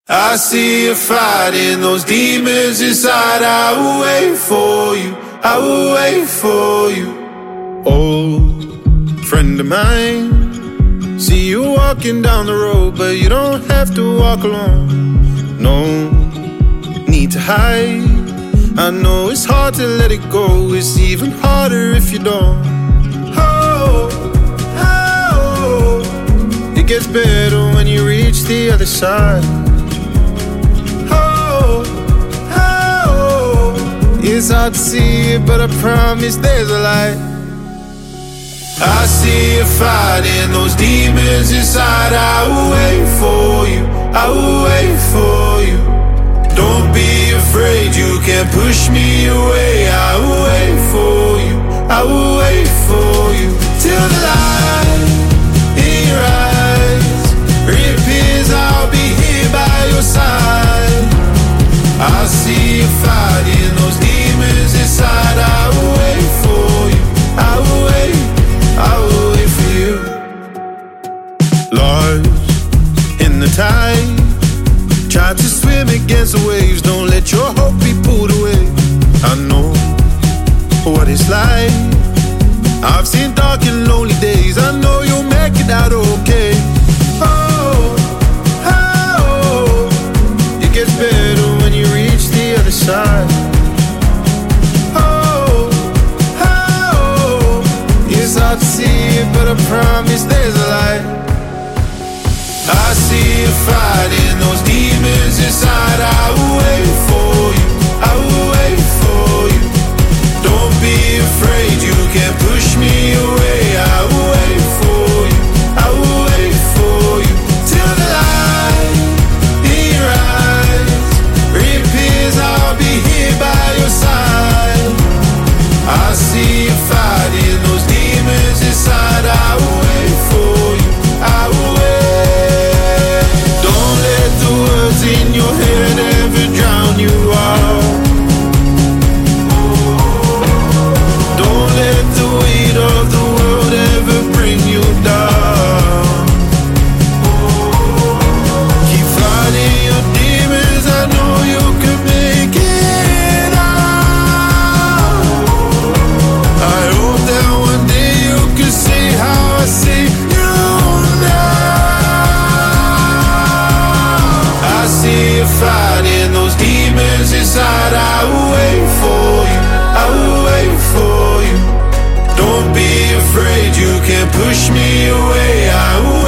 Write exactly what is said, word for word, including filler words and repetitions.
I see you fighting those demons inside. I will wait for you, I will wait for you. Old friend of mine, see you walking down the road, but you don't have to walk alone. No need to hide. I know it's hard to let it go. It's even harder if you don't. Oh, oh, it gets better when you reach the other side. It's hard to see it, but I promise there's a light. I see you fighting those demons inside. I will wait for you, I will wait for you. Don't be afraid, you can't push me away. I will wait for you, I will wait for you. Till the light in your eyes reappears, I'll be here by your side. I see you fighting those demons inside. I will wait for you, I will wait, I will wait for you. Lost in the tide, try to swim against the waves. Don't let your hope be pulled away. I know what it's like. I've seen dark and lonely days. I know you'll make it out okay. Oh, oh, it gets better when you reach the other side. Oh, oh, it's hard to see it, but I promise there's a light. I see you fighting those demons inside. I will wait for you, I will wait for you. Don't be afraid, you can't push me away. I will wait for you, I will wait for you. Till the light in your eyes reappears, I'll be here by your side. I see you fighting those demons inside. I will wait for you, I will wait. Don't let the words in your head ever drown you out. Don't let the weight of the world ever bring you down. Keep fighting your demons, I know you can make it out. I hope that one day you can see how I see you now. I see you fighting those demons inside. I will wait for you, I will wait for you. Don't be afraid, you can't push me away. I will